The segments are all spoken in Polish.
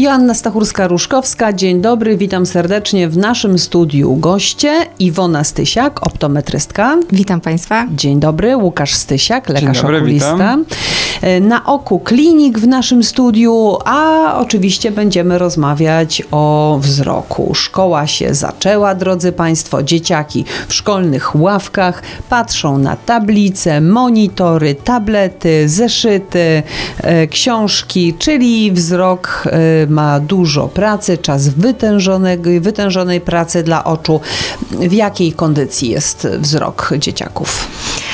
Joanna Stachurska-Ruszkowska, dzień dobry, witam serdecznie w naszym studiu goście. Iwona Stysiak, optometrystka. Witam Państwa. Dzień dobry, Łukasz Stysiak, lekarz Dzień dobry, okulista. witam. Na oku klinik w naszym studiu, a oczywiście będziemy rozmawiać o wzroku. Szkoła się zaczęła, drodzy Państwo, dzieciaki w szkolnych ławkach patrzą na tablice, monitory, tablety, zeszyty, książki, czyli wzrok ma dużo pracy, czas wytężonej pracy dla oczu. W jakiej kondycji jest wzrok dzieciaków?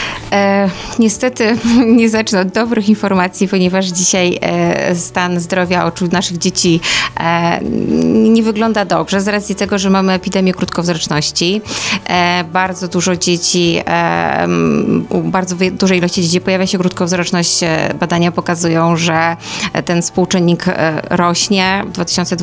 Niestety nie zacznę od dobrych informacji, ponieważ dzisiaj stan zdrowia oczu naszych dzieci nie wygląda dobrze z racji tego, że mamy epidemię krótkowzroczności. Bardzo dużo dzieci, u bardzo dużej ilości dzieci pojawia się krótkowzroczność. Badania pokazują, że ten współczynnik rośnie. W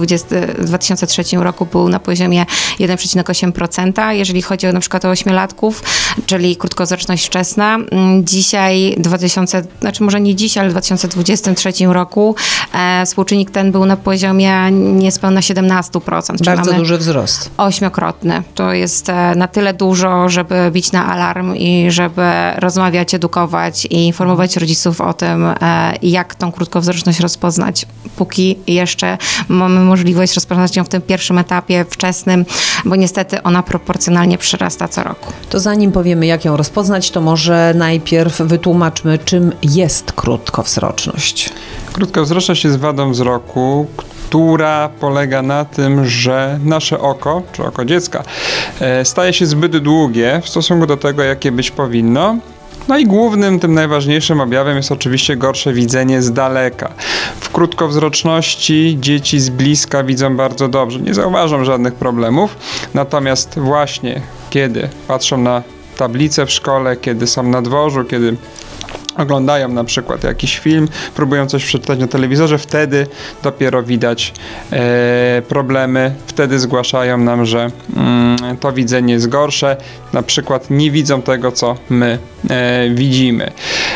2003 roku był na poziomie 1,8%, jeżeli chodzi o na przykład o 8-latków, czyli krótkowzroczność wczesna. Dzisiaj, może nie dzisiaj, ale w 2023 roku współczynnik ten był na poziomie niespełna 17%. Bardzo duży wzrost. 8-krotny. To jest na tyle dużo, żeby bić na alarm i żeby rozmawiać, edukować i informować rodziców o tym, jak tą krótkowzroczność rozpoznać. Póki jeszcze mamy możliwość rozpoznać ją w tym pierwszym etapie wczesnym, bo niestety ona proporcjonalnie przyrasta co roku. To zanim powiemy, jak ją rozpoznać, to może najpierw wytłumaczmy, czym jest krótkowzroczność. Krótkowzroczność jest wadą wzroku, która polega na tym, że nasze oko, czy oko dziecka, staje się zbyt długie w stosunku do tego, jakie być powinno. No i głównym, tym najważniejszym objawem jest oczywiście gorsze widzenie z daleka. W krótkowzroczności dzieci z bliska widzą bardzo dobrze, nie zauważą żadnych problemów, natomiast właśnie kiedy patrzą na tablice w szkole, kiedy są na dworzu, kiedy oglądają na przykład jakiś film, próbują coś przeczytać na telewizorze, wtedy dopiero widać problemy, wtedy zgłaszają nam, że to widzenie jest gorsze, na przykład nie widzą tego, co my widzimy.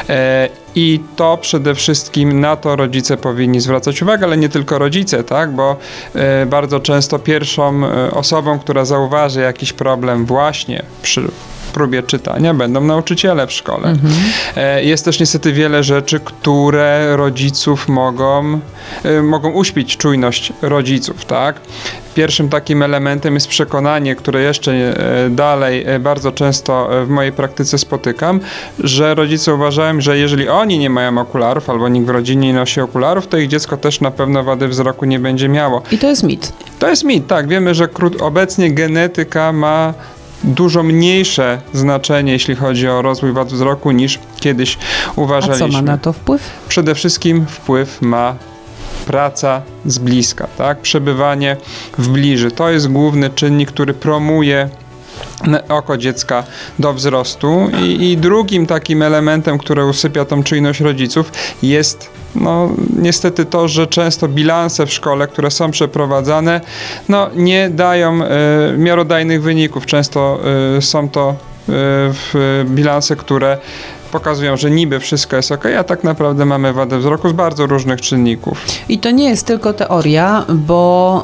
I to przede wszystkim na to rodzice powinni zwracać uwagę, ale nie tylko rodzice, tak? Bo bardzo często pierwszą osobą, która zauważy jakiś problem właśnie przy próbie czytania, będą nauczyciele w szkole. Jest też niestety wiele rzeczy, które rodziców mogą uśpić czujność rodziców, tak? Pierwszym takim elementem jest przekonanie, które jeszcze dalej bardzo często w mojej praktyce spotykam, że rodzice uważają, że jeżeli oni nie mają okularów, albo nikt w rodzinie nie nosi okularów, to ich dziecko też na pewno wady wzroku nie będzie miało. I to jest mit. To jest mit, tak. Wiemy, że obecnie genetyka ma dużo mniejsze znaczenie, jeśli chodzi o rozwój wad wzroku, niż kiedyś uważaliśmy. A co ma na to wpływ? Przede wszystkim wpływ ma praca z bliska, tak? Przebywanie w bliży. To jest główny czynnik, który promuje oko dziecka do wzrostu. I drugim takim elementem, który usypia tą czujność rodziców, jest niestety to, że często bilanse w szkole, które są przeprowadzane, nie dają miarodajnych wyników. Często są to bilanse, które pokazują, że niby wszystko jest ok, a tak naprawdę mamy wadę wzroku z bardzo różnych czynników. I to nie jest tylko teoria, bo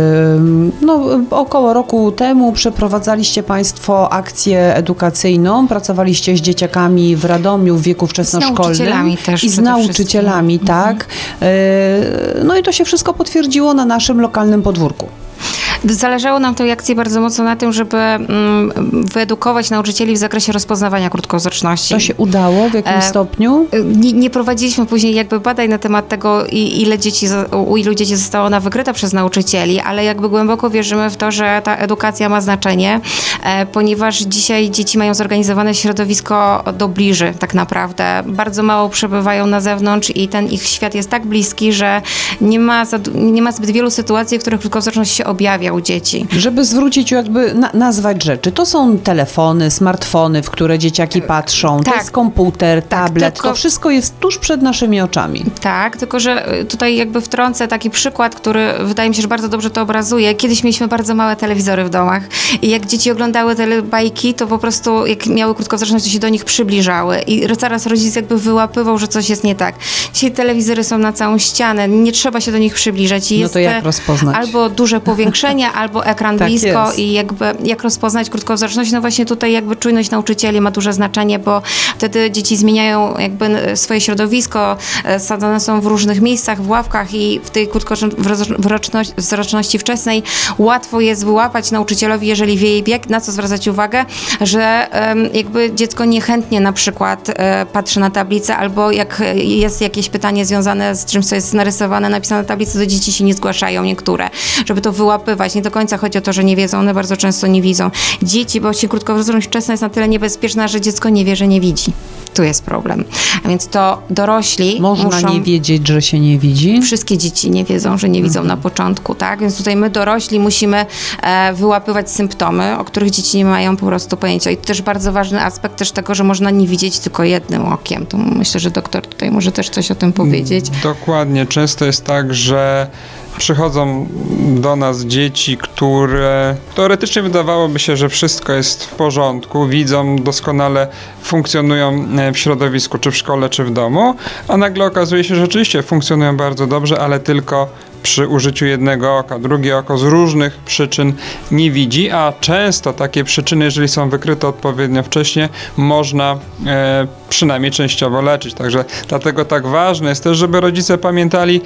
około roku temu przeprowadzaliście Państwo akcję edukacyjną, pracowaliście z dzieciakami w Radomiu w wieku wczesnoszkolnym. Z nauczycielami też. I z nauczycielami, tak. I to się wszystko potwierdziło na naszym lokalnym podwórku. Zależało nam tej akcji bardzo mocno na tym, żeby wyedukować nauczycieli w zakresie rozpoznawania krótkowzroczności. To się udało? W jakim stopniu? Nie prowadziliśmy później jakby badań na temat tego, u ilu dzieci została ona wykryta przez nauczycieli, ale jakby głęboko wierzymy w to, że ta edukacja ma znaczenie, ponieważ dzisiaj dzieci mają zorganizowane środowisko do bliży tak naprawdę. Bardzo mało przebywają na zewnątrz i ten ich świat jest tak bliski, że nie ma zbyt wielu sytuacji, w których krótkowzroczność się objawia. pojawia u dzieci. Żeby zwrócić, jakby nazwać rzeczy. To są telefony, smartfony, w które dzieciaki patrzą. Tak. To jest komputer, tablet. tylko- To wszystko jest tuż przed naszymi oczami. Tak, tylko że tutaj jakby wtrącę taki przykład, który wydaje mi się, że bardzo dobrze to obrazuje. Kiedyś mieliśmy bardzo małe telewizory w domach i jak dzieci oglądały te bajki, to po prostu jak miały krótkowzroczność, to się do nich przybliżały i zaraz rodzic jakby wyłapywał, że coś jest nie tak. Dzisiaj telewizory są na całą ścianę, nie trzeba się do nich przybliżać. I No jest to jak rozpoznać? albo duże powiększenie, albo ekran Tak blisko jest. i jakby jak rozpoznać krótkowzroczność, no właśnie tutaj jakby czujność nauczycieli ma duże znaczenie, bo wtedy dzieci zmieniają jakby swoje środowisko, sadzone są w różnych miejscach, w ławkach i w tej krótkowzroczności wczesnej łatwo jest wyłapać nauczycielowi, jeżeli wie jej bieg, na co zwracać uwagę, że jakby dziecko niechętnie na przykład patrzy na tablicę albo jak jest jakieś pytanie związane z czymś, co jest narysowane, napisane na tablicy, to dzieci się nie zgłaszają niektóre, żeby to wyłapywać. Nie do końca chodzi o to, że nie wiedzą, one bardzo często nie widzą. Dzieci, bo właśnie krótkowzroczność wczesna jest na tyle niebezpieczna, że dziecko nie wie, że nie widzi. Tu jest problem. A więc to dorośli Można muszą... nie wiedzieć, że się nie widzi. Wszystkie dzieci nie wiedzą, że nie widzą na początku, tak? Więc tutaj my dorośli musimy wyłapywać symptomy, o których dzieci nie mają po prostu pojęcia. I to też bardzo ważny aspekt też tego, że można nie widzieć tylko jednym okiem. To myślę, że doktor tutaj może też coś o tym powiedzieć. Dokładnie. Często jest tak, że przychodzą do nas dzieci, które teoretycznie wydawałoby się, że wszystko jest w porządku, widzą, doskonale funkcjonują w środowisku, czy w szkole, czy w domu, a nagle okazuje się, że rzeczywiście funkcjonują bardzo dobrze, ale tylko przy użyciu jednego oka. Drugie oko z różnych przyczyn nie widzi, a często takie przyczyny, jeżeli są wykryte odpowiednio wcześnie, można przynajmniej częściowo leczyć. Także dlatego tak ważne jest też, żeby rodzice pamiętali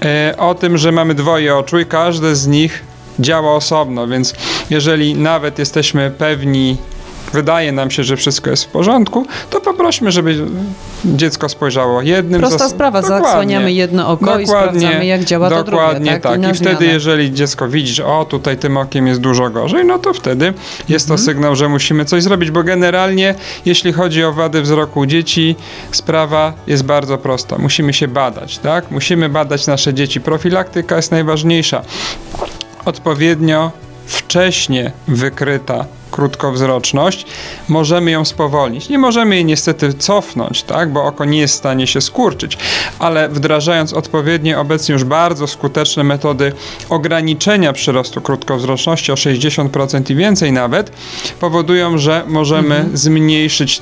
o tym, że mamy dwoje oczu i każde z nich działa osobno, więc jeżeli nawet jesteśmy pewni, wydaje nam się, że wszystko jest w porządku, to poprośmy, żeby dziecko spojrzało jednym. Prosta sprawa, zasłaniamy jedno oko i sprawdzamy, jak działa to drugie. Dokładnie tak. I wtedy, jeżeli dziecko widzi, że tutaj tym okiem jest dużo gorzej, no to wtedy jest to sygnał, że musimy coś zrobić, bo generalnie, jeśli chodzi o wady wzroku u dzieci, sprawa jest bardzo prosta. Musimy się badać, tak? Musimy badać nasze dzieci. Profilaktyka jest najważniejsza. Odpowiednio wcześnie wykryta krótkowzroczność, możemy ją spowolnić. Nie możemy jej niestety cofnąć, tak, bo oko nie jest w stanie się skurczyć, ale wdrażając odpowiednie, obecnie już bardzo skuteczne metody ograniczenia przyrostu krótkowzroczności o 60% i więcej nawet, powodują, że możemy zmniejszyć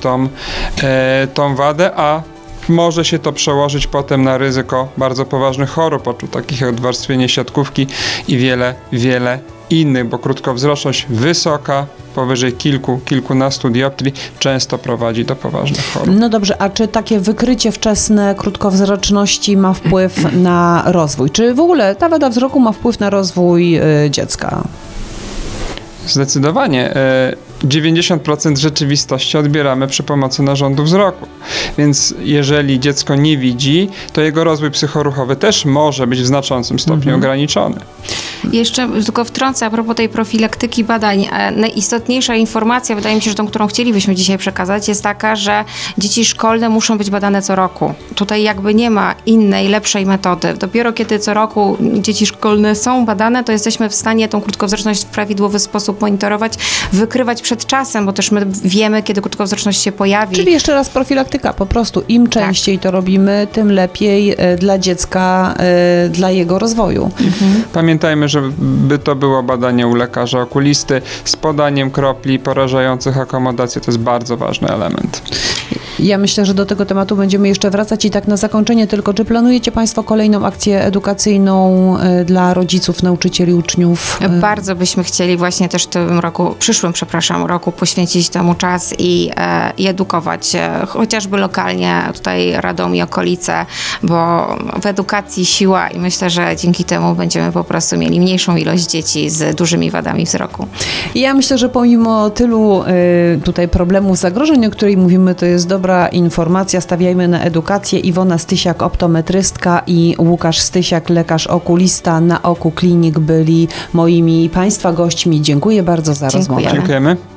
tą wadę, a może się to przełożyć potem na ryzyko bardzo poważnych chorób oczu, takich jak odwarstwienie siatkówki i wiele, wiele innych, bo krótkowzroczność wysoka, powyżej kilkunastu dioptrii, często prowadzi do poważnych chorób. No dobrze, a czy takie wykrycie wczesne krótkowzroczności ma wpływ na rozwój? Czy w ogóle ta wada wzroku ma wpływ na rozwój dziecka? Zdecydowanie. 90% rzeczywistości odbieramy przy pomocy narządu wzroku. Więc jeżeli dziecko nie widzi, to jego rozwój psychoruchowy też może być w znaczącym stopniu ograniczony. Jeszcze tylko wtrącę a propos tej profilaktyki badań. Najistotniejsza informacja, wydaje mi się, że tą, którą chcielibyśmy dzisiaj przekazać, jest taka, że dzieci szkolne muszą być badane co roku. Tutaj jakby nie ma innej, lepszej metody. Dopiero kiedy co roku dzieci szkolne są badane, to jesteśmy w stanie tą krótkowzroczność w prawidłowy sposób monitorować, wykrywać przed czasem, bo też my wiemy, kiedy krótkowzroczność się pojawi. Czyli jeszcze raz profilaktyka, po prostu im częściej to robimy, tym lepiej dla dziecka, dla jego rozwoju. Pamiętajmy, żeby to było badanie u lekarza okulisty z podaniem kropli porażających akomodację. To jest bardzo ważny element. Ja myślę, że do tego tematu będziemy jeszcze wracać i tak na zakończenie tylko, czy planujecie Państwo kolejną akcję edukacyjną dla rodziców, nauczycieli, uczniów? Bardzo byśmy chcieli właśnie też w tym roku, przyszłym roku poświęcić temu czas i edukować chociażby lokalnie tutaj Radom i okolice, bo w edukacji siła i myślę, że dzięki temu będziemy po prostu mieli mniejszą ilość dzieci z dużymi wadami wzroku. Ja myślę, że pomimo tylu tutaj problemów, zagrożeń, o których mówimy, to jest dobra informacja. Stawiajmy na edukację. Iwona Stysiak, optometrystka i Łukasz Stysiak, lekarz okulista na Oku Klinik byli moimi Państwa gośćmi. Dziękuję bardzo za rozmowę. Dziękujemy.